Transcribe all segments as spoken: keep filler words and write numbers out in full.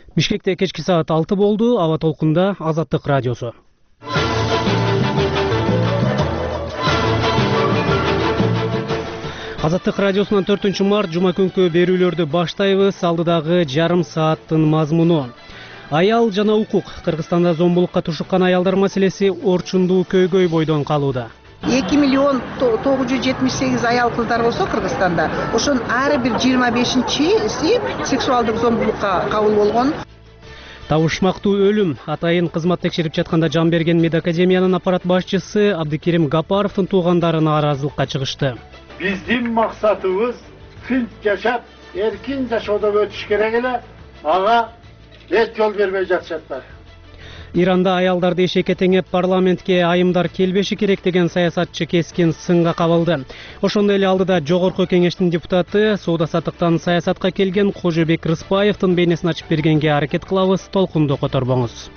Бишкекте кечки саат алты болду. Аба толкунда Азаттык радиосу. Азаттык радиосунан төртүнчү март жума күнкү берүүлөрдү баштайбыз. Алдыдагы жарым сааттын мазмуну: аял жана укук. Кыргызстанда зомбулукка тушуккан аялдар маселеси орчундуу көйгөй бойдон калууда. эки миллион тогуз жүз жетимиш сегиз аял кыздар болсо Кыргызстанда, ошонун ар бир жыйырма бешинчиси сексуалдык зомбулукка кабыл болгон. Табышмактуу өлүм. Атайын кызмат текшерип жатканда жан берген медакадемиянын аппарат башчысы Абдыкерим Гапаровдун туугандары нааразылыкка чыгышты. Биздин максатыбыз тынч жашап, эркин жашоодо өтүш керек эле. Ага эч жол бербей жатышаттар. Иранда аялдарды эшекке теңеп парламентке айымдар келбеши керек деген саясатчы кескин сынга кабылды. Ошондой эле алдыда жогорку кеңештин депутаты соода саттыктан саясатка келген Кожобек Рыспаевдин бейнесин ачып бергенге аракет кылабыз. Толкунду которбоңуз.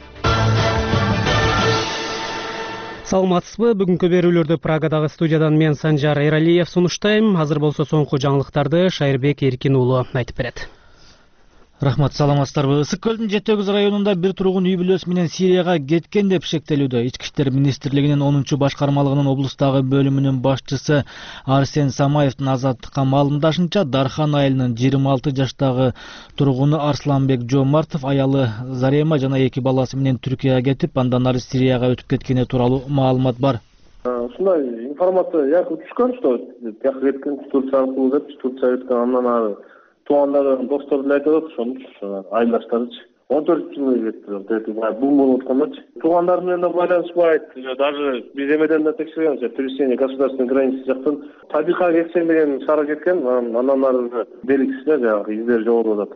Саламатсызбы? Бүгүнкү берүүлөрдү Прагадагы студиядан мен Санжар Эралиев сунуштайм. Азыр болсо соңку жаңылыктарды Шайырбек Эркин уулу айтып берет. Рахмат, саламатсыздарбы? Ысык көлдүн жети өгүз районунда бир тургун үй бүлөсү менен Сирияга кеткен деп шектелүүдө. Ички иштер министрлигинин онунчу башкармалыгынын облустагы бөлүмүнүн башчысы Арсен Самаевдин Азаттыкка маалымдашынча, Дархан айылынын жыйырма алты жаштагы тургуну Арсланбек Жомартов аялы Зарема жана эки баласы менен Түркияга кетип, андан ары Сирияга өтүп кеткени тууралуу маалымат бар. Ушундай информация якын түшкөн, что жакка кеткен, Турция аркылуу деп, Турция кеткен, андан ары туугандары, достору деле айтып атат, ошону айылдаштарычы он төрт жыл кетти. Бул болуп аткандачы. Туугандар менен да байланышпайт. Даже биз эмеден да текшергенбиз, пересечение государственной границы жактан Табика кетсем деген шаар кеткен, андан ары белгисиз жанагы издери жогору атат.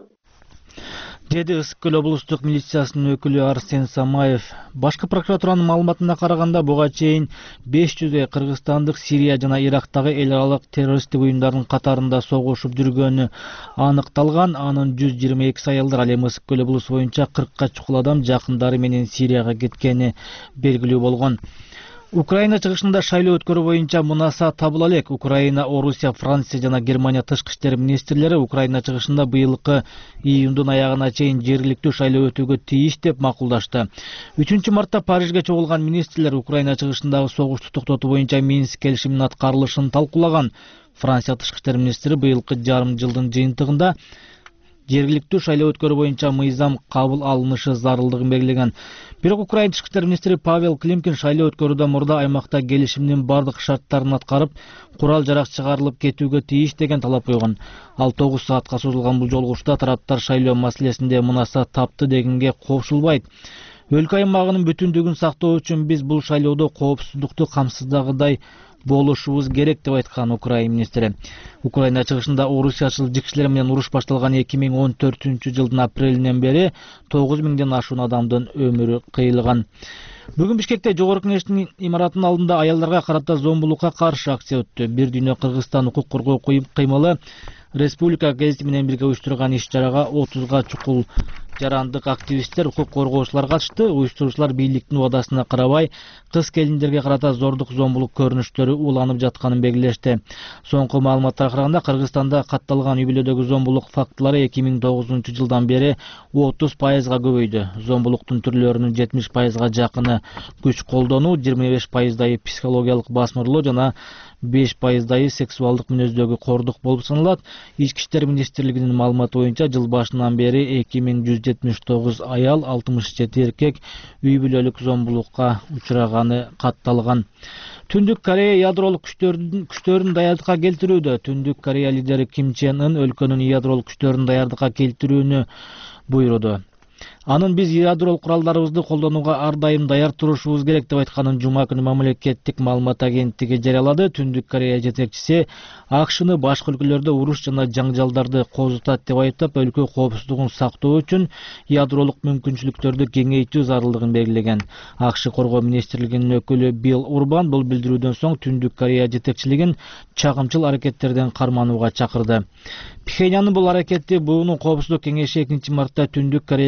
Деди Ысык көл облустук милициясынын өкүлү Арсен Самаев. Башкы прокуратуранын маалыматына караганда, буга чейин беш жүздөй кыргызстандык Сирия жана Ирактагы эл аралык террористтик уюмдардын катарында согушуп жүргөнү аныкталган. Анын жүз жыйырма экиси аялдар. Ал эми Ысык көл облусу боюнча кыркка чукул адам жакындары менен Сирияга кеткени белгилүү болгон. Украина чыгышында шайлоо өткөрүү боюнча мунаса табыла элек. Украина, Орусия, Франция жана Германия тышкы иштер министрлери Украина чыгышында быйылкы июндун аягына чейин жергиликтүү шайлоо өтүүгө тийиш деп макулдашты. үчүнчү мартта Парижге чогулган министрлер Украина чыгышындагы согушту токтотуу боюнча Минск келишиминин аткарылышын талкуулаган. Франция тышкы иштер министри быйылкы жарым жылдын жыйынтыгында жергиликтүү шайлоо өткөрүү боюнча мыйзам кабыл алынышы зарылдыгын белгилеген. Бирок Украина тышкы иштер министри Павел Климкин шайлоо өткөрүүдөн мурда аймакта келишимдин бардык шарттарын аткарып, курал жарак чыгарылып кетүүгө тийиш деген талап койгон. Ал тогуз саатка созулган бул жолугушууда тараптар шайлоо маселесинде мунаса тапты дегенге кошулбайт. Өлкө аймагынын бүтүндүгүн сактоо үчүн биз бул шайлоодо коопсуздукту камсыздагыдай болушубуз керек деп айткан Украина министри. Украина чыгышында орусиячыл жикшилер менен уруш башталган эки миң он төртүнчү жылдын апрелинен бери тогуз миңден ашуун адамдын өмүрү кыйылган. Бүгүн Бишкекте жогорку кеңештин имаратынын алдында аялдарга карата зомбулукка каршы акция өттү. Бир дүйнө Кыргызстан укук коргоо кыймылы республика гезити менен бирге уюштурган иш-чарага отузга чукул жарандык активисттер, укук коргоочулар катышты. Уюштуруучулар бийликтин убадасына карабай кыз-келиндерге карата зордук зомбулук көрүнүштөрү уланып жатканын белгилешти. Соңку маалыматтарга караганда, Кыргызстанда катталган үй бүлөдөгү зомбулук фактылары эки миң тогузунчу жылдан бери отуз пайызга көбөйдү. Зомбулуктун түрлөрүнүн жетимиш пайызга жакыны күч колдонуу, жыйырма беш пайыздайы психологиялык басмырлоо жана беш пайыздайы сексуалдык мүнөздөгү кордук болуп саналат. Ички иштер министрлигинин маалыматы боюнча, жыл башынан бери эки миң жүз жетимиш тогуз аял, алтымыш жети эркек үй бүлөлүк зомбулукка учураганы катталган. Түндүк Корея ядролук күчтөрүн күчтөрүн даярдыкка келтирүүдө. Түндүк Корея лидери Ким Чен Ын өлкөнүн ядролук күчтөрүн даярдыкка келтирүүнү буйруду. Анын биз ядролук куралдарыбызды колдонууга ар дайым даяр турушубуз керек деп айтканын жума күнү мамлекеттик маалымат агенттиги жарыялады. Түндүк Корея жетекчиси АКШны башка өлкөлөрдө уруш жана жаңжалдарды козутат деп айыптап, өлкө коопсуздугун сактоо үчүн ядролук мүмкүнчүлүктөрдү кеңейтүү зарылдыгын белгилеген. АКШ коргоо министрлигинин өкүлү Билл Урбан бул билдирүүдөн соң Түндүк Корея жетекчилигин чагымчыл аракеттерден карманууга чакырды. Пхеньяндын бул аракети буунун коопсуздук кеңеши экинчи мартта Түндүк Кореяга каршы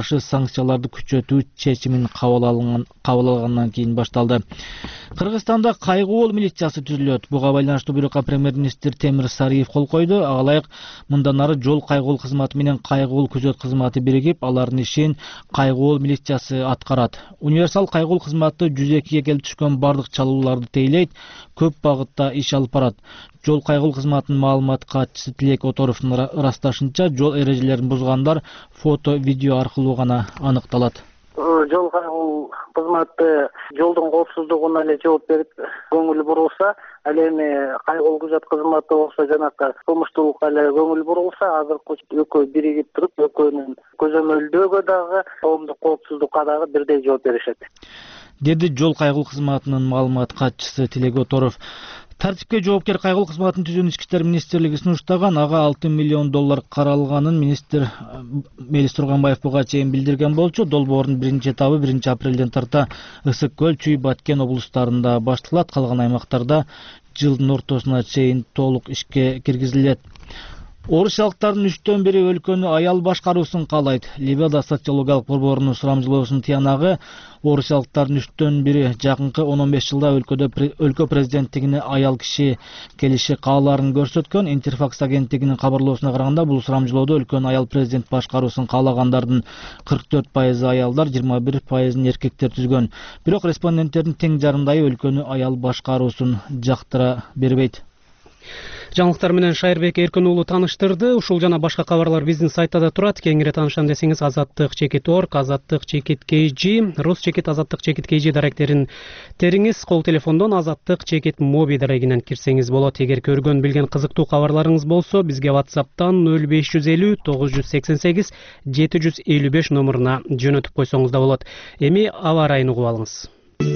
каршы санкцияларды күчөтүү чечимин кабыл алган кабыл алгандан кийин башталды. Кыргызстанда кайгуул милициясы түзүлөт. Буга байланыштуу буйрукка премьер-министр Темир Сариев кол койду. Ага ылайык мындан ары жол кайгуул кызматы менен кайгуул күзөт кызматы биригип, алардын ишин кайгуул милициясы аткарат. Универсал кайгуул кызматы жүз экиге келип түшкөн бардык чалууларды тейлейт, көп багытта иш алып барат. Жол кайгуул кызматынын маалымат катчысы Тилек Оторовдун ырасташынча, жол эрежелерин бузгандар фото, видео аркылуу гана аныкталат. Жол кайгуул кызматы жолдун коопсуздугуна эле жооп берип, көңүл бурулса, ал эми кайгуул күзөт кызматы болсо жанакы кылмыштуулукка эле көңүл бурулса, азыркы экөө биригип туруп, экөөнүн көзөмөлдөөгө дагы, коомдук коопсуздукка дагы бирдей жооп беришет, деди жол кайгуул кызматынын маалымат катчысы Тилек Оторов. Тартипке жоопкер кайгуул кызматын түзүүнү Ички иштер министрлиги сунуштаган, ага алты миллион доллар каралганын министр Мелис Турганбаев буга чейин билдирген болчу. Долбоордун биринчи этабы биринчи апрелден тарта Ысык көл, Чүй, Баткен облустарында башталат. Калган аймактарда жылдын ортосуна чейин толук ишке киргизилет. Орусиялыктардын үчтөн бири өлкөнү аял башкаруусун каалайт. Ливияда социологиялык борборунун сурамжылоосунун тиянагы, орусиялыктардын үчтөн бири жакынкы он он беш жылда өлкөдө өлкө президенттигине аял киши келиши каалаарын көрсөткөн. Интерфакс агенттигинин кабарлоосуна караганда, бул сурамжылоодо өлкөнү аял президент башкаруусун каалагандардын кырк төрт пайызы аялдар, жыйырма бир пайызын эркектер түзгөн. Бирок респонденттердин тең жарымдайы өлкөнү аял башкаруусун жактыра бербейт. Жаңылыктар менен Шайырбек Эркин уулу тааныштырды. Ушул жана башка кабарлар биздин сайтта да турат. Кеңири таанышам десеңиз Азаттык чекит точка орг, Азаттык чекит кей джи, Рус чекит Азаттык чекит кей джи даректерин териңиз. Кол телефондон Азаттык чекит моби дарегинен кирсеңиз болот. Эгер көргөн билген кызыктуу кабарларыңыз болсо, бизге WhatsApp'тан нөл беш жүз элүү тогуз жүз сексен сегиз жети жүз элүү беш номуруна жөнөтүп койсоңуз да болот. Эми аба ырайын угуп алыңыз.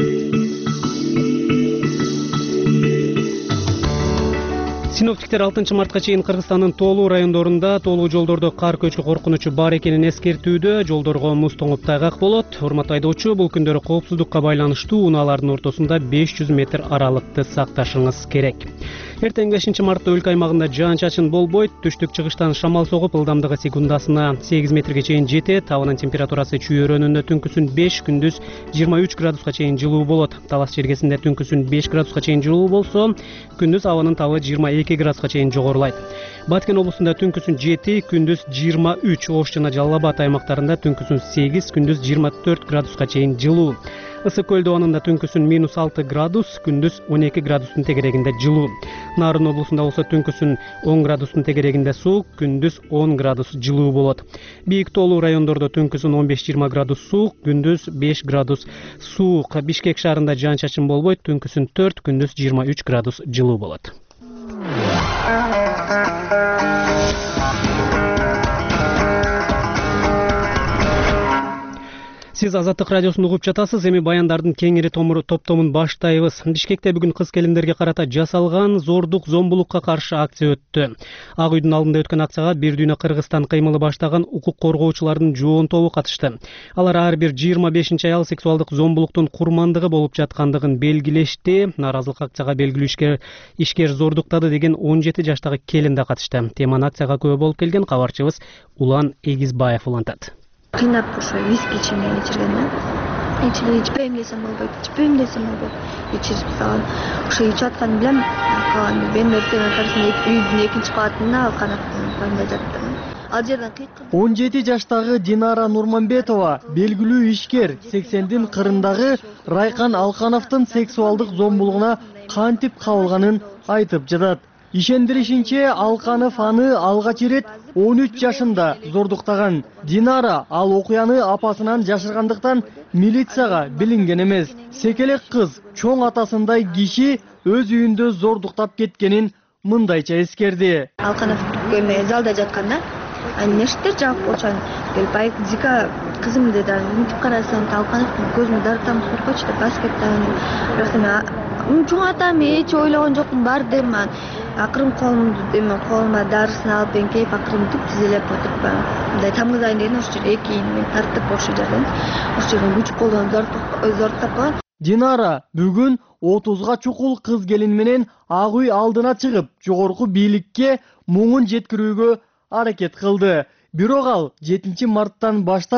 Синоптиктер алтынчы мартка чейин Кыргызстандын тоолуу райондорунда тоолуу жолдордо кар көчүү коркунучу бар экенин эскертүүдө. Жолдорго муз тоңуп тайгак болот. Урматтуу айдоочу, бул күндөрү коопсуздукка байланыштуу унаалардын ортосунда беш жүз метр аралыкты сакташыңыз керек. Эртең бешинчи мартта өлкө аймагында жаан-чачын болбойт. Түштүк чыгыштан шамал согуп, ылдамдыгы секундасына сегиз метрге чейин жетет. Абанын температурасы чүйөрөнүндө түнкүсүн беш, күндүз жыйырма үч градуска чейин жылуу болот. Талас жергесинде түнкүсүн беш градуска чейин жылуу болсо, күндүз абанын табы жыйырма эки градуска чейин жогорулайт. Баткен облусунда түнкүсүн жети, күндүз жыйырма үч, Ош жана Жалал Абад аймактарында түнкүсүн сегиз, күндүз жыйырма төрт градуска чейин жылуу. Ысык көл абанында түнкүсүн минус алты градус, күндүз он эки градустун тегерегинде жылуу. Нарын облусунда болсо түнкүсүн он градустун тегерегинде суук, күндүз он градус жылуу болот. Бийик тоолуу райондордо түнкүсүн он беш жыйырма градус суук, күндүз беш градус суук. Бишкек шаарында жаан-чачын болбойт, түнкүсүн төрт, күндүз жыйырма үч градус жылуу болот. Сиз Азаттык радиосун угуп жатасыз. Эми баяндардын кеңири топтомун баштайбыз. Бишкекте бүгүн кыз келиндерге карата жасалган зордук, зомбулукка каршы акция өттү. Ак үйдүн алдында өткөн акцияга бир дүйнө Кыргызстан кыймылы баштаган укук коргоочулардын жоон тобу катышты. Алар ар бир жыйырма бешинчи аял сексуалдык зомбулуктун курмандыгы болуп жаткандыгын белгилешти. Наразылык акцияга белгилүү ишкер ишкер зордуктады деген он жети жаштагы келин да катышты. Теманы акцияга күбө болуп келген кабарчыбыз Улан Эгизбаев улантат. Кыйнап ошо виски ичимей ичирген да. Ичип ичпейм десем болбойт, ичпейм десем болбойт. Ичирип салган. Ошо ичип атканын билем, калган мен эртең эртесинде үйдүн экинчи кабатында канаттын жаттым. Ал жерден кыйкым. он жети жаштагы Динара Нурманбетова белгилүү ишкер сексендин кырындагы Райкан Алкановдун сексуалдык зомбулугуна кантип кабылганын айтып жатат. Ишендиришинче, Алканов аны алгач ирет он үч жашында зордуктаган. Динара ал окуяны апасынан жашыргандыктан милицияга билинген эмес. Секелек кыз чоң атасындай киши өз үйүндө зордуктап кеткенин мындайча эскерди. Алканов эме залда жатканда, аны нештер жаап койчу. Келбай Зика кызым деди, мынтип карасам Алкановдун көзүн дарытам коркочу деп баскеттен. Бирок мен чоң атам эч ойлогон жокмун, бар дем. Акырын колумду деме колума дарысын алып эңкейип акырын туп тизелеп отуруп мындай тамгызайын дегенде ошол жер эки ийин тартып ошол жерден ошол жерден күч колдон зордуктап калган. Динара бүгүн отузга чукул кыз келин менен Ак үй алдына чыгып, жогорку бийликке муңун жеткирүүгө аракет кылды. Бирок ал жетинчи марттан баштап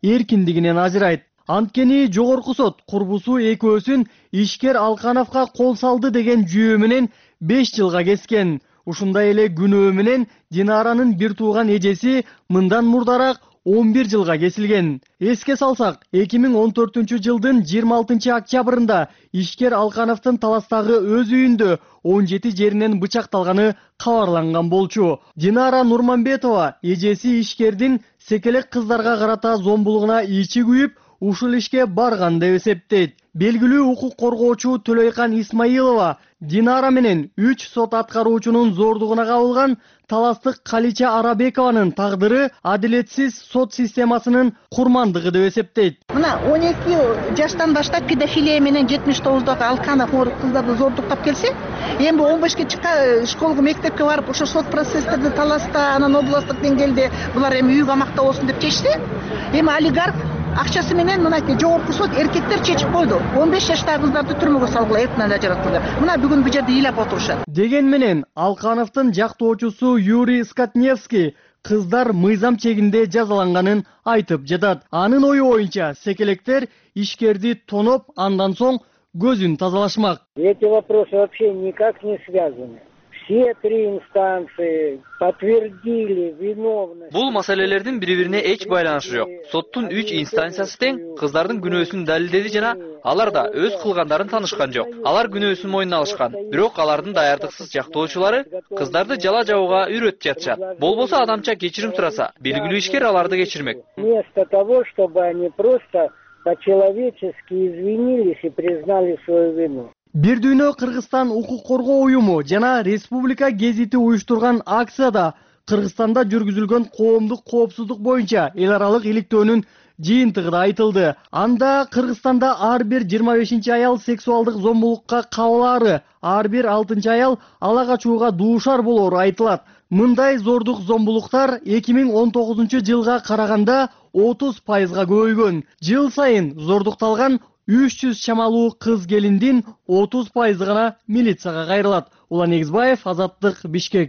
эркиндигинен ажырайт. Анткени жогорку сот курбусу экөөсүн ишкер Алкановго кол салды деген жүйө менен беш жылга кескен. Ушундай эле күнөө менен Динаранын бир тууган эжеси мындан мурдараак он бир жылга кесилген. Эске салсак, эки миң он төртүнчү жылдын жыйырма алтынчы октябрында ишкер Алкановдун Таластагы өз үйүндө он жети жеринен бычакталганы кабарланган болчу. Динара Нурманбетова эжеси ишкердин секелек кыздарга карата зомбулугуна ичи күйүп, ушул ишке барган деп эсептейт. Белгилүү укук коргоочу Төлөйкан Исмаилова Динара менен үч сот аткаруучунун зордугуна кабылган таластык Калича Арабекованын тагдыры адилетсиз сот системасынын курмандыгы деп эсептейт. Мына он эки жаштан баштап педофилия менен жетимиш тогуздагы Алканов кыздарды зордуктап келсе, эми он бешке чыкка школго, мектепке барып ошо сот процесстерди таласта, анан областтык деңгээлде булар эми үй камакта болсун деп чечти. Эми олигарх акчасы менен мынакей жогорку сот эркектер чечип койду. он беш жаштагы кыздарды түрмөгө салгыла, эртинен ажыраткыла. Мына бүгүн бул жерде ыйлап отурушат. Деген менен Алкановдун жактоочусу Юрий Скотневский кыздар мыйзам чегинде жазаланганын айтып жатат. Анын ою боюнча секелектер ишкерди тоноп, андан соң көзүн тазалашмак. Эти вопросы вообще никак не связаны. Все три инстанции подтвердили виновность. Бул маселелердин бири-бирине эч байланышы жок. Соттун үч инстанциясы тең кыздардын күнөөсүн далилдеди жана алар да өз кылгандарын таанышкан жок. Алар күнөөсүн мойнуна алышкан. Бирок алардын даярдыксыз жактоочулары кыздарды жала жабууга үйрөтүп жатышат. Болбосо адамча кечирим сураса, белгилүү ишкер аларды кечирмек. Вместо того, чтобы они просто по-человечески извинились и признали свою вину. Бир дүйнө Кыргызстан укук коргоо уюму жана Республика гезити уюштурган акцияда Кыргызстанда жүргүзүлгөн коомдук коопсуздук боюнча эл аралык иликтөөнүн жыйынтыгы да айтылды. Анда Кыргызстанда ар бир жыйырма бешинчи аял сексуалдык зомбулукка кабылаары, ар бир алтынчы аял ала качууга дуушар болоору айтылат. Мындай зордук зомбулуктар эки миң он тогузунчу жылга караганда отуз пайызга көбөйгөн. Жыл сайын зордукталган үч жүз чамалуу кыз келиндин отуз пайызы гана милицияга кайрылат. Улан Негизбаев, Азаттык, Бишкек.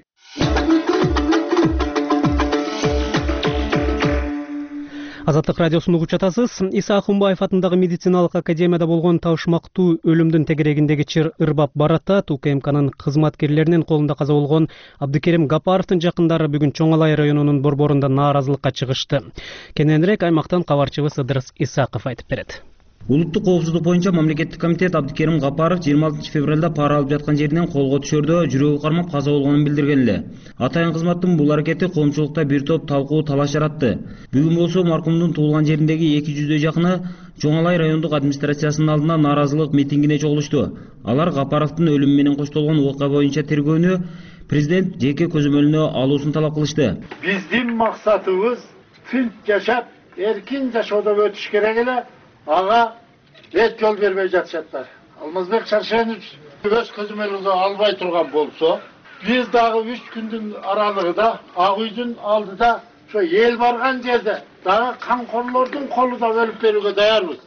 Азаттык радиосун угуп жатасыз. Иса Ахунбаев атындагы медициналык академияда болгон табышмактуу өлүмдүн тегерегиндеги чыр ырбап баратат. УКМКнын кызматкерлеринин колунда каза болгон Абдыкерим Гапаровдун жакындары бүгүн Чоңалай районунун борборунда нааразылыкка чыгышты. Кененирээк аймактан кабарчыбыз Ыдырыс Исаков айтып берет. Улуттук коопсуздук боюнча мамлекеттик комитет Абдыкерим Гапаров жыйырма алтынчы февралда пара алып жаткан жеринен колго түшөрдө жүрөгү кармап каза болгонун билдирген эле. Атайын кызматтын бул аракети коомчулукта бир топ талкуу талаш жаратты. Бүгүн болсо маркумдун туулган жериндеги эки жүздөй жакыны Чоңалай райондук администрациясынын алдына нааразылык митингине чогулушту. Алар Гапаровдун өлүмү менен коштолгон окуя боюнча тергөөнү президент жеке көзөмөлүнө алуусун талап кылышты. Биздин максатыбыз тынч жашап, эркин жашоодо өтүш керек эле. Ага эт жол бербей жатышаттар. Алмазбек Шаршенович өз көзөмөлүгө албай турган болсо, биз дагы үч күндүн аралыгында Ак үйдүн алдыда ошо эл барган жерде дагы камкорлордун колунда өлүп берүүгө даярбыз.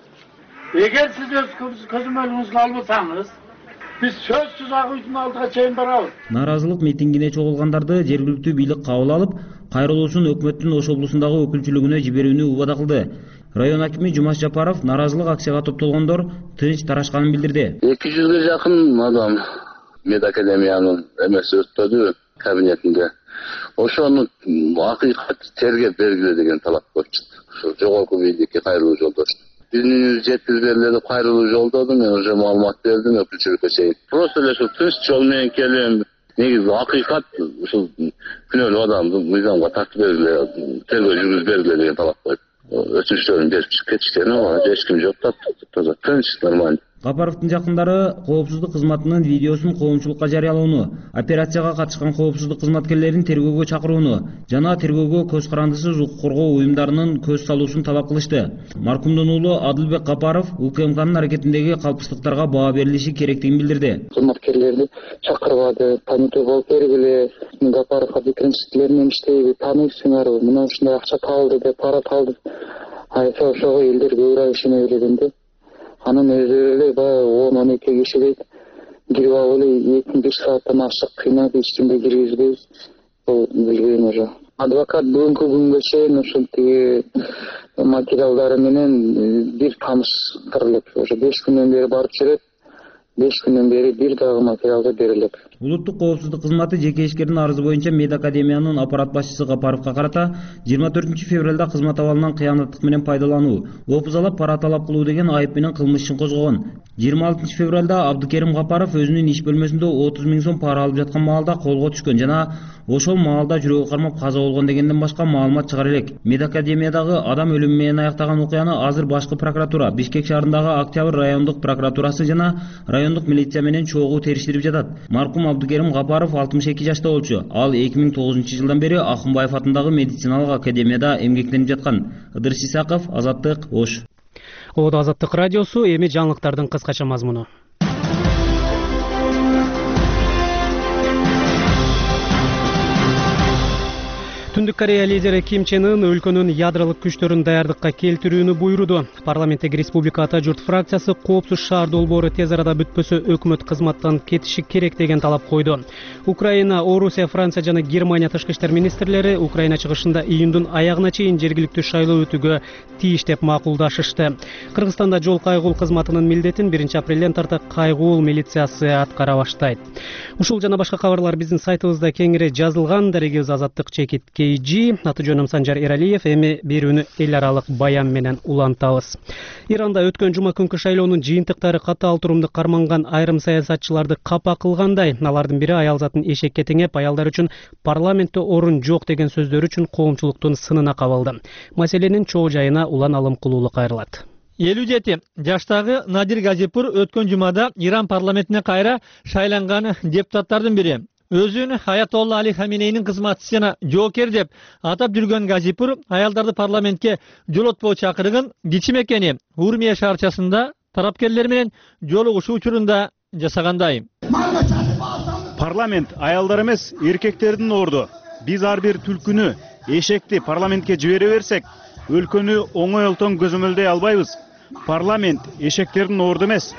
Эгер сиз өз көзөмөлүңүзгө албасаңыз, биз сөзсүз Ак үйдүн алдыга чейин барабыз. Нааразылык митингине чогулгандарды жергиликтүү бийлик кабыл алып, кайрылуусун өкмөттүн Ош облусундагы өкүлчүлүгүнө жиберүүнү убада кылды. Район акими Жумаш Жапаров нааразылык акцияга топтолгондор тынч тарашканын билдирди. эки жүзгө жакын адам медакадемиянын эмеси өттөдү кабинетинде. Ошону акыйкат тергеп бергиле деген талап коюшту. Ошо жогорку бийликке кайрылуу жолдошту. Биздин жеткизберлер деп кайрылуу жолдоду, мен уже маалымат бердим өкүлчүлүккө чейин. Просто эле ушул тынч жол менен келем. Негизи акыйкат ушул күнөөлүү адамды мыйзамга тартып бергиле, тергөө жүргүзүп бергиле деген талап коюп. Өтүнүштөрүн берип кетишкен, ага эч ким жок да, таза, тынч, нормально. Гапаровдун жакындары коопсуздук кызматынын видеосун коомчулукка жарыялоону, операцияга катышкан коопсуздук кызматкерлерин тергөөгө чакырууну жана тергөөгө көз карандысыз укук коргоо уюмдарынын көз салуусун талап кылышты. Маркумдун уулу Адылбек Гапаров УКМКнын аракетиндеги калпсыздыктарга баа берилиши керектигин билдирди. Кызматкерлерди чакырбады, танытуу болуп бергиле, Гапаров Абдыкерим силер менен иштейби, тааныйсыңарбы, мына ушундай акча табылды деп, пара табылды. Айса ошого элдер көбүрөөк ишене билгенде. Анын өзү эле баягы он он эки кишидей кирип алып эле эки бир сааттан ашык кыйнап эчкимге киргизбей, бул билбейм уже. Адвокат бүгүнкү күнгө чейин ушул тиги материалдары менен бир таныштырылып, ошо беш күндөн бери барып жүрөт. беш күндөн бери бир дагы материалдар берилет. Улуттук коопсуздук кызматы жеке ишкердин арызы боюнча медакадемиянын аппарат башчысы Гапаровго карата жыйырма төртүнчү февралда кызмат абалынан кыянаттык менен пайдалануу, опузалап пара талап кылуу деген айып менен кылмыш ишин козгогон. жыйырма алтынчы февралда Абдыкерим Гапаров өзүнүн иш бөлмөсүндө отуз миң сом пара алып жаткан маалда колго түшкөн жана ошол маалда жүрөгү кармап каза болгон дегенден башка маалымат чыгара элек. Медакадемиядагы адам өлүмү менен аяктаган окуяны азыр башкы прокуратура, Бишкек шаарындагы Октябрь райондук прокуратурасы жана райондук милиция менен чогуу териштирип жатат. Маркум Абдыкерим Гапаров алтымыш эки жашта болчу. Ал эки миң тогузунчу жылдан бери Акынбаев атындагы медициналык академияда эмгектенип жаткан. Ыдырыс Исаков, Азаттык, Ош. Оодо Азаттык радиосу, эми жаңылыктардын кыскача мазмуну. Түндүк Корея лидери Ким Чен Ын өлкөнүн ядролук күчтөрүн даярдыкка келтирүүнү буйруду. Парламенттеги Республика Ата журт фракциясы коопсуз шаар долбоору тез арада бүтпөсө өкмөт кызматтан кетиши керек деген талап койду. Украина, Орусия, Франция жана Германия тышкы иштер министрлери Украина чыгышында июндун аягына чейин жергиликтүү шайлоо өтүүгө тийиш деп макулдашышты. Кыргызстанда жол кайгуул кызматынын милдетин биринчи апрелден тарта кайгуул милициясы аткара баштайт. Ушул жана башка кабарлар биздин сайтыбызда кеңири жазылган. Дарегибиз Азаттык чекит Аты жөнүм Санжар Эралиев, эми берүүнү эл аралык баян менен улантабыз. Иранда өткөн жума күнкү шайлоонун жыйынтыктары катаал турумду карманган айрым саясатчыларды капа кылгандай. Алардын бири аял затын эшекке теңеп, аялдар үчүн парламентте орун жок деген сөздөр үчүн коомчулуктун сынына кабылды. Маселенин чоо жайына Улан Алымкулуулу кайрылат. элүү жети жаштагы Надир Газипур өткөн жумада Иран парламентине кайра шайланган депутаттардын бири. Өзүн Аятолла Али Хаминейнин кызматчысы жана жоокер деп атап жүргөн Газипур аялдарды парламентке жолотпоо чакырыгын кичи мекени Урмия шаарчасында тарапкерлер менен жолугушуу учурунда жасагандай. Парламент аялдар эмес, эркектердин орду. Биз ар бир түлкүнү, эшекти парламентке жибере берсек, өлкөнү оңой олтон көзөмөлдөй албайбыз. Парламент эшектердин орду эмес.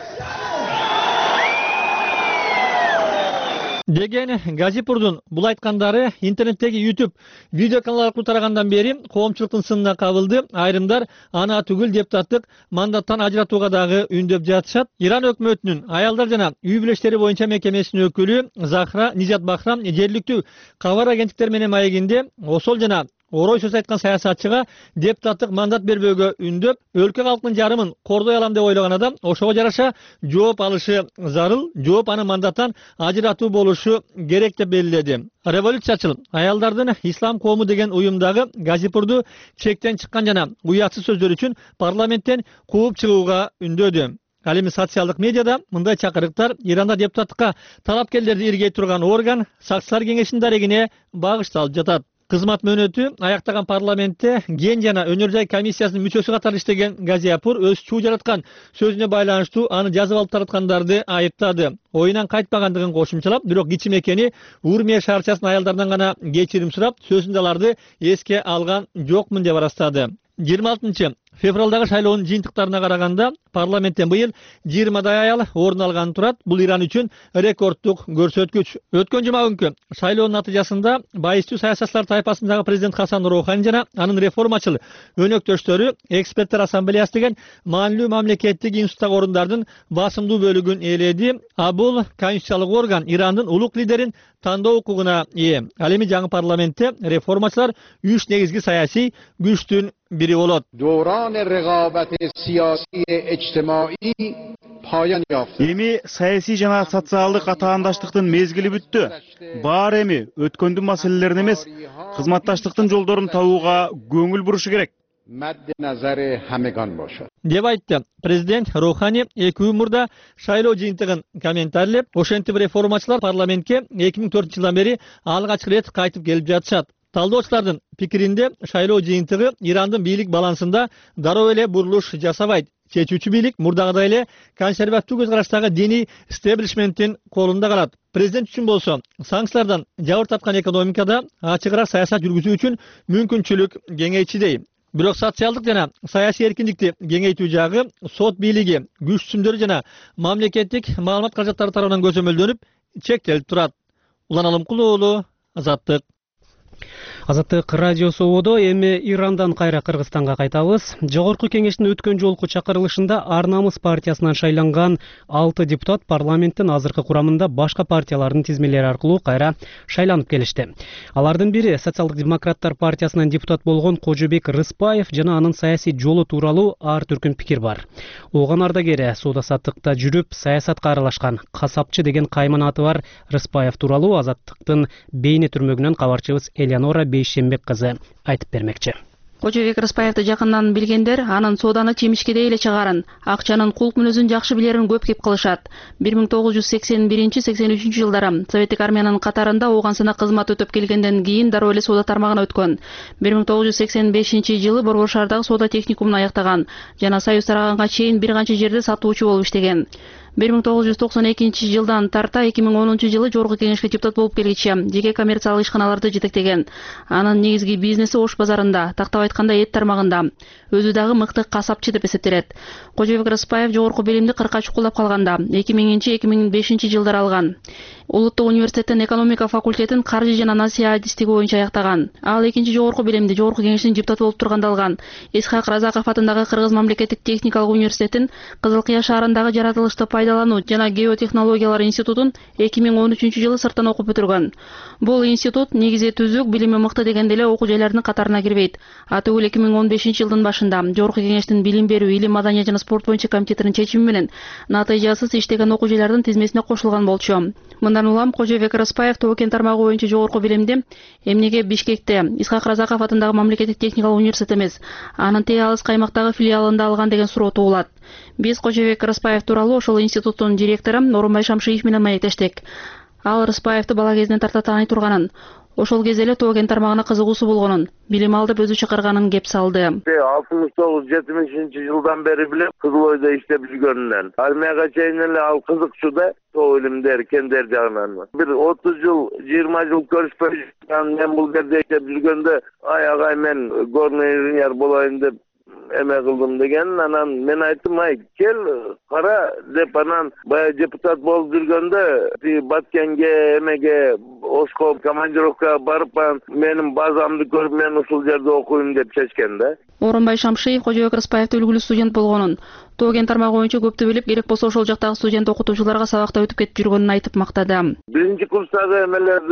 Деген Газипурдун бул айткандары интернеттеги YouTube видео канал аркылуу тарагандан бери коомчулуктун сынына кабылды. Айрымдар ана түгүл депутаттык мандаттан ажыратууга дагы үндөп жатышат. Иран өкмөтүнүн аялдар жана үй бүлөчтери боюнча мекемесинин өкүлү Захра Нижат Бахрам жергиликтүү кабар агенттиктер менен маегинде осол жана орой сөз айткан саясатчыга депутаттык мандат бербөөгө үндөп, өлкө калкынын жарымын кордой алам деп ойлогон адам ошого жараша жооп алышы зарыл, жооп аны мандаттан ажыратуу болушу керек деп белгиледи. Революциячыл аялдардын ислам коому деген уюмдагы Газипурду чектен чыккан жана уятсыз сөздөр үчүн парламенттен кууп чыгууга үндөдү. Ал эми социалдык медиада мындай чакырыктар Иранда депутаттыкка талапкерлерди иргей турган орган Сакчылар кеңешинин дарегине багышталып жатат. Кызмат мөөнөтү аяктаган парламентте ген жана өнөр жай комиссиясынын мүчөсү катары иштеген Газипур өз чуу жараткан сөзүнө байланыштуу аны жазып алып тараткандарды айыптады. Оюнан кайтпагандыгын кошумчалап, бирок кичи мекени Урмия шаарчасынын аялдарынан гана кечирим сурап, сөзүндө аларды эске алган жокмун деп арастады. жыйырма алтынчы февралдагы шайлоонун жыйынтыктарына караганда парламенттен быйыл жыйырмадай аял орун алган турат. Бул Иран үчүн рекордтук көрсөткүч. Өткөн жума күнкү шайлоонун натыйжасында байыстуу саясатчылар тайпасындагы президент Хасан Роухани жана анын реформачыл өнөктөштөрү эксперттер ассамблеясы деген маанилүү мамлекеттик институттагы орундардын басымдуу бөлүгүн ээледи. А бул конституциялык орган Ирандын улук лидерин тандоо укугуна ээ. Ал эми жаңы парламентте реформачылар үч негизги саясий күчтүн бири болот. Эми саясий жана социалдык атаандаштыктын мезгили бүттү. Баары эми өткөндүн маселелерин эмес, кызматташтыктын жолдорун табууга көңүл бурушу керек деп айтты. Президент Роухани эки күн мурда шайлоо жыйынтыгын комментарлеп, ошентип реформачылар парламентке эки миң төртүнчү жылдан бери алгач рет кайтып келип жатышат. Талдоочулардын пикиринде шайлоо жыйынтыгы Ирандын бийлик балансында дароо эле бурулуш жасабайт. Чечүүчү бийлик мурдагыдай эле консерватив көз караштагы диний стеблишменттин колунда калат. Президент үчүн болсо санкциялардан жабыр тапкан экономикада ачыгыраак саясат жүргүзүү үчүн мүмкүнчүлүк кеңейчидей. Бирок социалдык жана саясий эркиндикти кеңейтүү жагы сот бийлиги, күч түзүмдөрү жана мамлекеттик маалымат каражаттары тарабынан көзөмөлдөнүп чектелип турат. Улан Алымкулуу, Азаттык. Азаттык радиосу ободо, эми Ирандан кайра Кыргызстанга кайтабыз. Жогорку кеңештин өткөн жолку чакырылышында Ар намыс партиясынан шайланган алты депутат парламенттин азыркы курамында башка партиялардын тизмелери аркылуу кайра шайланып келишти. Алардын бири Социалдык демократтар партиясынан депутат болгон Кожобек Рыспаев жана анын саясий жолу тууралуу ар түркүн пикир бар. Ооган ардагери соода саттыкта жүрүп, саясатка аралашкан касапчы деген кайман аты бар Рыспаев тууралуу Азаттыктын бейне түрмөгүнөн кабарчыбыз Элеонора Бейшембек кызы айтып бермекчи. Кожобек Рыспаевди жакындан билгендер анын сооданы чемишкедей эле чыгарын, акчанын кулк мүнөзүн жакшы билерин көп кеп кылышат. бир миң тогуз жүз сексен биринчи — сексен үчүнчү жылдары Советтик армиянын катарында оогансына кызмат өтөп келгенден кийин дароо эле соода тармагына өткөн. бир миң тогуз жүз сексен бешинчи жылы Борбор шаардагы соода техникумун аяктаган жана Союз тараганга чейин бир канча жерде сатуучу болуп иштеген. бир миң тогуз жүз токсон экинчи жылдан тарта эки миң онунчу жылы жогорку кеңешке депутат болуп келгиче жеке коммерциялык ишканаларды жетектеген. Анын негизги бизнеси Ош базарында, тактап айтканда эт тармагында. Өзү дагы мыкты касапчы деп эсептелет. Кожобек Рыспаев жогорку билимди кыркка чукулдап калганда эки миңинчи — эки миң бешинчи жылдары алган. Улуттук университеттин экономика факультетин каржы жана насыя адистиги боюнча аяктаган. Ал экинчи жогорку билимди жогорку кеңештин депутаты болуп турганда алган. Исхак Разаков атындагы Кыргыз мамлекеттик техникалык университетин Кызыл Кыя шаарындагы жаратылышты пайдалануу жана геотехнологиялар институтун эки миң он үчүнчү жылы сырттан окуп бүтүргөн. Бул институт негизи түзүк, билими мыкты дегенде эле окуу жайлардын катарына кирбейт. Атыгүл эки миң он бешинчи жылдын башында жогорку кеңештин билим берүү, илим, маданият жана спорт боюнча комитетинин чечими менен натыйжасыз иштеген окуу жайлардын тизмесине кошулган болчу. Мындан улам Кожобек Рыспаев Тобокен тармагы боюнча жогорку билимди эмнеге Бишкекте Исхак Разаков атындагы мамлекеттик техникалык университет эмес, анын тээ алыс каймактагы филиалында алган деген суроо туулат. Биз Кожобек Рыспаев тууралуу ошол институттун директору Орунбай Шамшиев менен маектештик. Ал Рыспаевди бала кезинен тарта тааный турганын, ошол кезде эле Тобокен тармагына кызыгуусу болгонун, билим алып өзү чакырганын кеп салды. алтымыш тогуз — жетимишинчи жылдан бери билем Кызыл Ойдо иштеп жүргөнүнөн. Армияга чейин эле ал кызыкчу да, тоо илимдер, кендер жагынан. Бир отуз жыл, жыйырма жыл көрүшпөй жүргөн мен бул жерде иштеп жүргөндө, ай агай мен горный инженер болоюн деп эме кылдым деген. Анан мен айттым, ай кел кара деп, анан баягы депутат болуп жүргөндө Баткенге, эмеге, Ошко командировкага барып, менин базамды көрүп мен ушул жерде окуйм деп чечкен да. Орунбай Шамшиев Кожобек Рыспаевди үлгүлүү студент болгонун, Тобокен тармагы боюнча көптү билип, керек болсо ошол жактагы студент окутуучуларга сабакта өтүп кетип жүргөнүн айтып мактады. Биринчи курстагы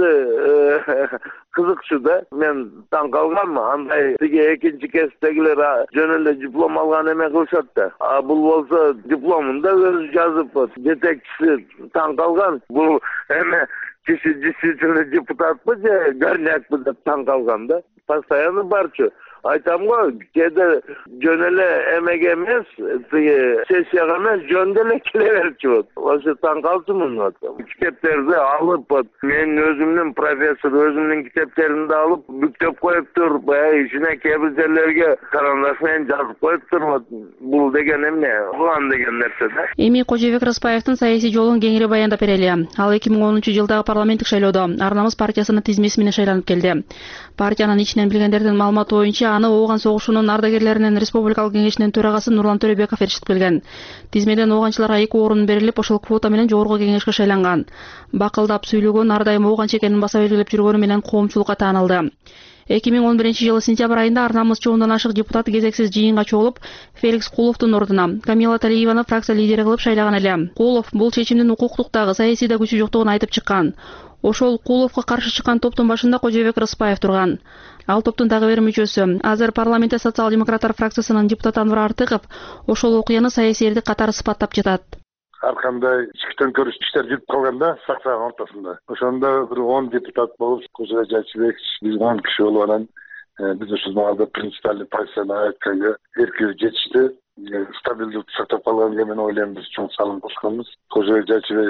эмелерди кызыкчу да, мен таң калгам. Андай тиги экинчи кесиптегилер жөн эле диплом алган эме кылышат да. А бул болсо дипломун да өзү жазып, жетекчиси таң калган. Бул эме киши действительно депутатпы же горнякпы деп таң калган да. Постоянно барчу. Айтам го, кээде жөн эле эмеге эмес, тиги сессияга эмес, жөн эле келе берчү болот. Ошо таң калчумун. Китептерди алып, мен өзүмдүн профессор өзүмдүн китептеримди алып, бүктөп коюптур, баягы ичине кээ бир жерлерге карандаш менен жазып коюптур. Бул деген эмне? Улан деген нерсе да. Эми Кожобек Рыспаевдин саясий жолун кеңири баяндап берели. Ал эки миң онунчу жылдагы парламенттик шайлоодо Ар намыс партиясынын тизмеси менен шайланып келди. Партиянын ичинен билгендердин маалыматы боюнча аны Ооган согушунун ардагерлеринин республикалык кеңешинин төрагасы Нурлан Төрөбеков эрчитип келген. Тизмеден оогончуларга эки орун берилип, ошол квота менен жогорку кеңешке шайланган. Бакылдап сүйлөгөн, ар дайым оогончу экенин баса белгилеп жүргөнү менен коомчулукка таанылды. эки миң он биринчи жылы сентябрь айында Ар намыс чоондан ашык депутат кезексиз жыйынга чогулуп, Феликс Куловдун ордуна Камила Талиеваны фракция лидери кылып шайлаган эле. Кулов бул чечимдин укуктук дагы саясий да күчү жоктугун айтып чыккан. Ошол Куловго каршы чыккан топтун башында Кожобек Рыспаев турган. Ал топтун дагы бир мүчөсү, азыр парламентте социал-демократтар фракциясынын депутаты Анвар Артыков ошол окуяны саясийдик катары сыпаттап жатат. Ар кандай ички көрүш иштер жүрүп калганда фракциянын ортосунда. Ошондо бир он депутат болуп, Кожобек Жайчыбек биз он киши болуп анан биз ушул маалда принципиальный позицияны айтканга эркиүү жетишти. Стабилдүүлүктү сактап калганга мен ойлойм биз чоң салым кошконбуз. Кожобек Жайчыбек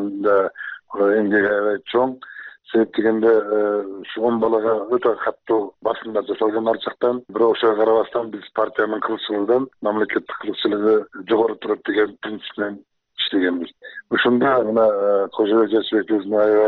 да эмгеги аябай чоң. Себеп дегенде ушу он балага өтө каттуу басымдар жасалган ар жактан. Бирок ошого карабастан биз партиянын кылычылыгынан мамлекеттик кылычылыгы жогору турат деген принцип менен иштегенбиз. Ушунда мына Кожобек Жайчыбек өзүнүн аябай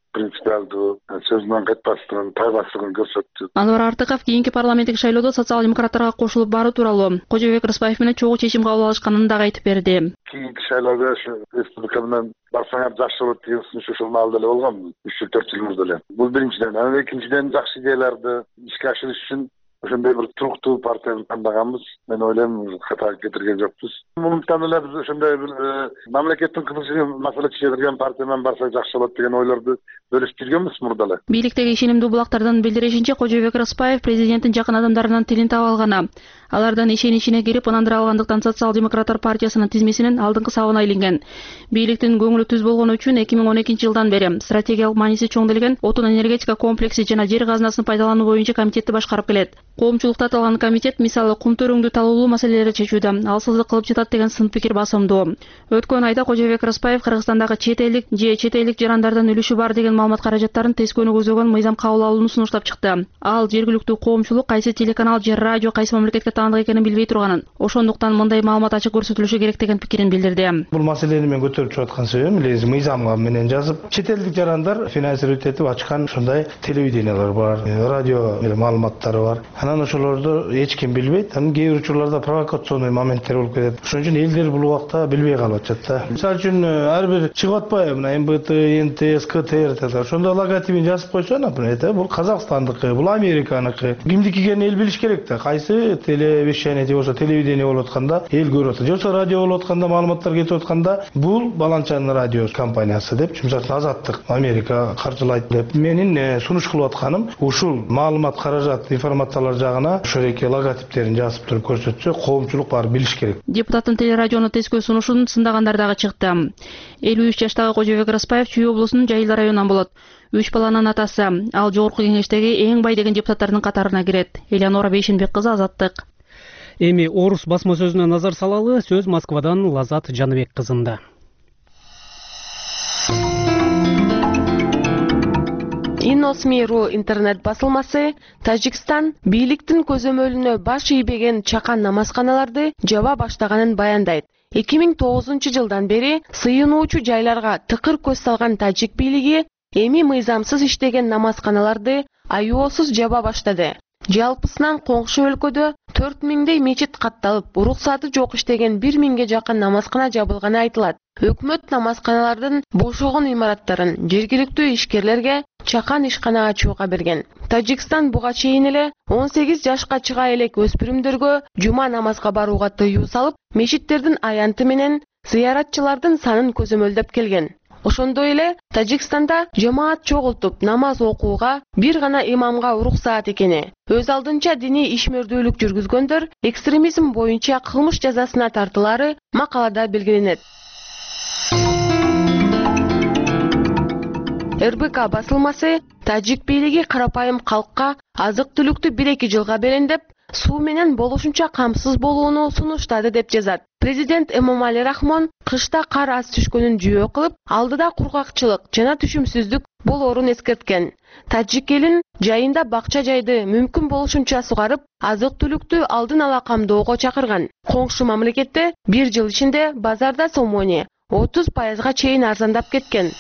принципиалдуу, сөзүнөн кайтпастыгын, тайбастыгын көрсөттү. Анвар Артыков кийинки парламенттик шайлоодо социал-демократтарга кошулуп баруу тууралуу Кожобек Рыспаев менен чогуу чечим кабыл алышканын дагы айтып берди. Кийинки шайлоодо ушу республика менен барсаңар жакшы болот деген сунуш ушул маалда эле болгон, үч жыл төрт жыл мурда эле. Бул биринчиден. Анан экинчиден жакшы идеяларды ишке ашырыш үчүн ошондой бир туруктуу партияны тандаганбыз. Мен ойлойм, хата кетирген жокпуз. Мынтан эле биз ошондой бир мамлекеттин кызыгын маселе чечилген партия менен барсак жакшы болот деген ойлорду бөлүшүп жүргөнбүз мурда эле. Бийликтеги ишенимдүү булактардын билдиришинче, Кожобек Рыспаев президенттин жакын адамдарынан тилин таба алган. Алардан ишеничине кирип, ынандыра алгандыктан социал-демократтар партиясынын тизмесинин алдыңкы сабына айланган. Бийликтин көңүлү түз болгону үчүн эки миң он экинчи жылдан бери стратегиялык мааниси чоң делген отун энергетика комплекси жана жер казынасын пайдалануу боюнча комитетти башкарып келет. Коомчулукта аталган комитет мисалы кум төрөңдү талоолуу маселелерди чечүүдө алсыздык кылып жатат деген сын пикир басымдуу. Өткөн айда Кожобек Рыспаев Кыргызстандагы чет элдик же чет элдик жарандардын үлүшү бар деген маалымат каражаттарын тескөөнү көзөгөн мыйзам кабыл алууну сунуштап чыкты. Ал жергиликтүү коомчулук кайсы телеканал же радио кайсы мамлекетке таандык экенин билбей турганын, ошондуктан мындай маалымат ачык көрсөтүлүшү керек деген пикирин билдирди. Бул маселени мен көтөрүп чыгып аткан себебим эле мыйзамга менен жазып, чет элдик жарандар финансировать этип ачкан ошондой телевидениялар бар, радио маалыматтары бар. Анан ошолорду эч ким билбейт. Анан кээ бир учурларда провокационный моменттер болуп кетет. Ошон үчүн элдер бул убакта билбей калып атат да. Мисалы үчүн ар бир чыгып атпайбы, мына эм бэ тэ, эн тэ эс, ка тэ эр деп ошондо логотипин жазып койсо, например, бул Казакстандыкы, бул Американыкы. Кимдики экенин эл билиш керек да. Кайсы телевещание же болсо телевидение болуп атканда эл көрүп атат. Же болсо радио болуп атканда, маалыматтар кетип атканда бул баланчанын радио компаниясы деп, мисалы Азаттык, Америка каржылайт деп. Менин сунуш кылып атканым ушул маалымат, каражат, информациялар жагына ошореки логотиптерин жазып туруп көрсөтсө, коомчулук баары билиш керек. Депутаттын телерадиону тескөө сунушун сындагандар дагы чыкты. элүү үч жаштагы Кожобек Рыспаев Чүй облусунун Жайылда районунан болот. Үч баланын атасы. Ал жогорку кеңештеги эң бай деген депутаттардын катарына кирет. Элеонора Бейшенбек кызы, Азаттык. Эми орус басма сөзүнө назар салалы. Сөз Москвадан Лазат Жаныбек кызында. Иносми.ру интернет басылмасы Тажикстан бийликтин көзөмөлүнө баш ийбеген чакан намазканаларды жаба баштаганын баяндайт. эки миң тогузунчу жылдан бери сыйынуучу жайларга тыкыр көз салган тажик бийлиги эми мыйзамсыз иштеген намазканаларды аюусуз жаба баштады. Жалпысынан коңшу өлкөдө төрт миңдей мечит катталып, уруксаты жок иштеген бир миңге жакын намазкана жабылганы айтылат. Өкмөт намазканалардын бошогон имараттарын жергиликтүү ишкерлерге чакан ишкана ачууга берген. Тажикстан буга чейин эле он сегиз жашка чыга элек өспүрүмдөргө жума намазга барууга тыюу салып, мечиттердин аянты менен зыяратчылардын санын көзөмөлдөп келген. Ошондой эле Тажикстанда жамаат чогултуп намаз окууга бир гана имамга уруксаат экени, өз алдынча диний ишмердүүлүк жүргүзгөндөр экстремизм боюнча кылмыш жазасына тартылары макалада белгиленет. эр бэ ка басылмасы тажик бийлиги карапайым калкка азык-түлүктү бир-эки жылга берен деп, суу менен болушунча камсыз болууну сунуштады деп жазат. Президент Эмомали Рахмон кышта кар аз түшкөнүн жүйө кылып, алдыда кургакчылык жана түшүмсүздүк болоорун эскерткен. Тажик элин жайында бакча жайды мүмкүн болушунча сугарып, азык-түлүктү алдын ала камдоого чакырган. Коңшу мамлекетте бир жыл ичинде базарда сомони отуз пайызга чейин арзандап кеткен.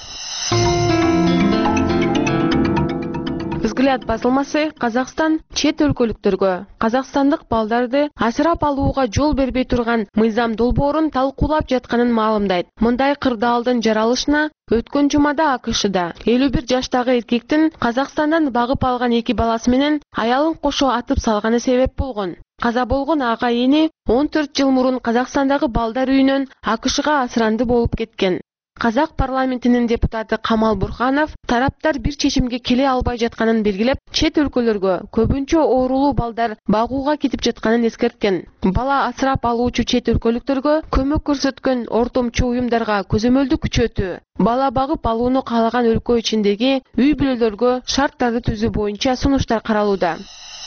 Взгляд басылмасы Казакстан чет өлкөлүктөргө казакстандык балдарды асырап алууга жол бербей турган мыйзам долбоорун талкуулап жатканын маалымдайт. Мындай кырдаалдын жаралышына өткөн жумада а ка шда элүү бир жаштагы эркектин Казакстандан багып алган эки баласы менен аялын кошо атып салганы себеп болгон. Каза болгон ага эни он төрт жыл мурун Казакстандагы балдар үйүнөн а ка шга асыранды болуп кеткен. Казак парламентинин депутаты Камал Бурханов тараптар бир чечимге келе албай жатканын белгилеп, чет өлкөлөргө көбүнчө оорулуу балдар багууга кетип жатканын эскерткен. Бала асырап алуучу чет өлкөлүктөргө көмөк көрсөткөн ортомчу уюмдарга көзөмөлдү күчөтүү, бала багып алууну каалаган өлкө ичиндеги үй бүлөлөргө шарттарды түзүү боюнча сунуштар каралууда.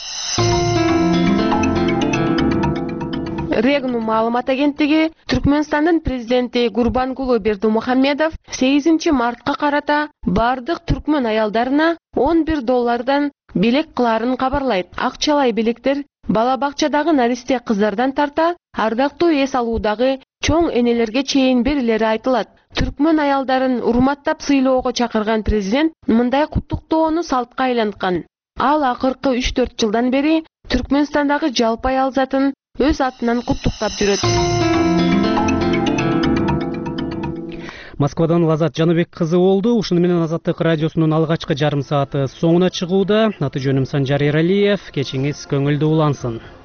Регну маалымат агенттиги Түркмөнстандын президенти Гурбангулы Бердымухамедов сегизинчи мартка карата бардык түркмөн аялдарына он бир доллардан белек кылаарын кабарлайт. Акчалай белектер бала бакчадагы наристе кыздардан тарта ардактуу эс алуудагы чоң энелерге чейин берилери айтылат. Түркмөн аялдарын урматтап сыйлоого чакырган президент мындай куттуктоону салтка айланткан. Ал акыркы үч төрт жылдан бери Түркмөнстандагы жалпы аял затын өз атынан куттуктап жүрөт. Москвадан Лазат Жаныбек кызы болду. Ушуну менен Азаттык радиосунун алгачкы жарым сааты соңуна чыгууда. Аты жөнүм Санжар Эралиев. Кечиңиз көңүлдүү улансын.